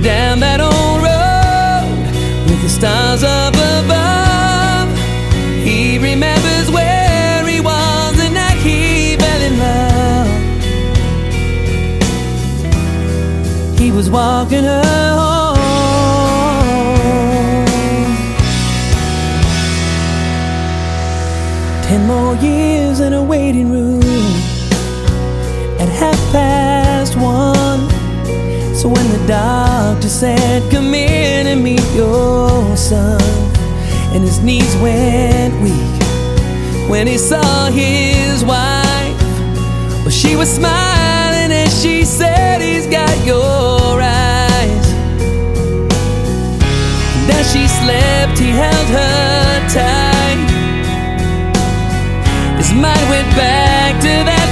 down that old road with the stars up above. He remembers where he was and that he fell in love. He was walking her home. 10 more years in a waiting room at 1:30. So when the doctor said, come in and meet your son, and his knees went weak when he saw his wife, well, she was smiling as she said, he's got your eyes. And as she slept, he held her tight. His mind went back to that